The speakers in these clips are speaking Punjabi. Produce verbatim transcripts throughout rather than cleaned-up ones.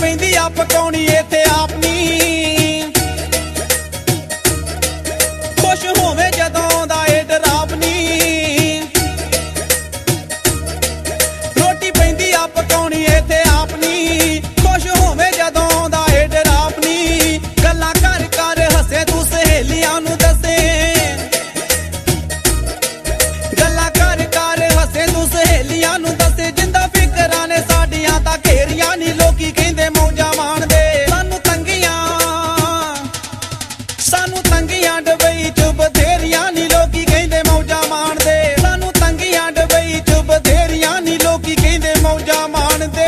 ਪੈਂਦੀ ਆ ਪਕਾਉਣੀ ਇੱਥੇ ਆਪ ਨੀ ਖੁਸ਼ ਹੋਵੇ ਜਦੋਂ ਆਉਂਦਾ ਏ ਡਰਾਪ ਨੀ ਰੋਟੀ ਪੈਂਦੀ ਆ ਪਕਾਉਣੀ ਇੱਥੇ ਆਪ ਨੀ ਖੁਸ਼ ਹੋਵੇ ਜਦੋਂ ਆਉਂਦਾ ਏ ਡਰਾਪ ਨੀ ਗੱਲਾਂ ਕਰ ਕਰ ਹੱਸੇ ਤੂੰ ਸਹੇਲੀਆਂ ਨੂੰ ਦੱਸੇ ਗੱਲਾਂ ਕਰ ਕਰ ਹੱਸੇ ਤੂੰ ਸਹੇਲੀਆਂ ਨੂੰ ਦੱਸੇ ਜਿੰਦਾ ਫਿਕਰਾਂ ਨੇ ਸਾਡੀਆਂ ਤਾਂ ਘੇਰੀਆਂ ਨੀ ਲੋਕੀ ਕਹਿੰਦੇ ਮੌਜਾਂ ਮਾਣਦੇ ਸਾਨੂੰ ਤੰਗੀਆਂ ਸਾਨੂੰ ਤੰਗੀਆਂ ਡਬਈ ਚ ਬਥੇਰੀਆਂ ਨੀ ਲੋਕੀ ਕਹਿੰਦੇ ਮੌਜਾਂ ਮਾਣਦੇ ਸਾਨੂੰ ਤੰਗੀਆਂ ਡਬਈ ਚ ਬਥੇਰੀਆਂ ਨੀ ਲੋਕੀ ਕਹਿੰਦੇ ਮੌਜਾਂ ਮਾਣਦੇ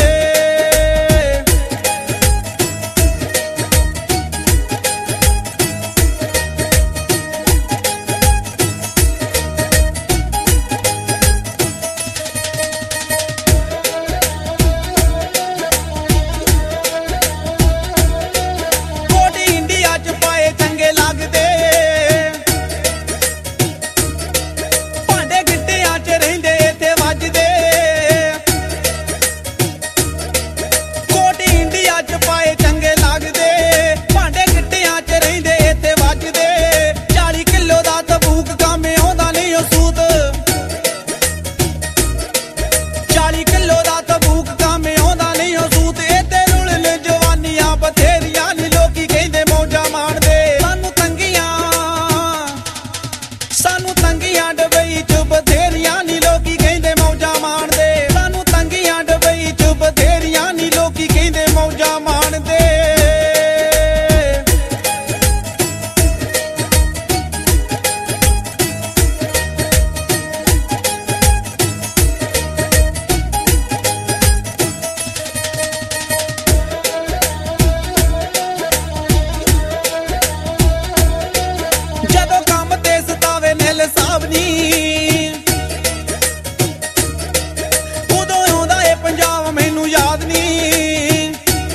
ਸਾਨੂੰ ਤੰਗੀਆਂ ਡਬਈ ਚ ਬਥੇਰੀਆਂ ਨੀ ਲੋਕੀ ਕਹਿੰਦੇ ਮੌਜਾਂ ਮਾਣਦੇ ਸਾਨੂੰ ਤੰਗੀਆਂ ਡਬਈ ਚ ਬਥੇਰੀਆਂ ਨੀ ਲੋਕੀ ਕਹਿੰਦੇ ਮੌਜਾਂ ਮਾਣਦੇ ਜਦੋਂ ਕੰਮ ਤੇ ਸਤਾਵੇ ਨਿਲ ਸਾਹਿਬ ਨੀ ਉਦੋਂ ਆਉਂਦਾ ਏ ਪੰਜਾਬ ਮੈਨੂੰ ਯਾਦ ਨੀ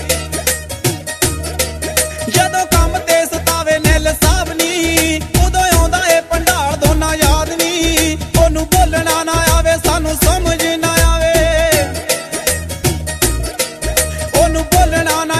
ਜਦੋਂ ਕੰਮ ਤੇ ਸਤਾਵੇ ਨਿਲ ਸਾਹਿਬ ਨੀ ਉਦੋਂ ਆਉਂਦਾ ਏ ਭੰਡਾਰ ਦੋਨਾ ਯਾਦ ਨੀ ਉਹਨੂੰ ਬੋਲਣਾ ਨਾ ਆਵੇ ਸਾਨੂੰ ਸਮਝ ਨਾ ਆਵੇ ਉਹਨੂੰ ਬੋਲਣਾ ਨਾ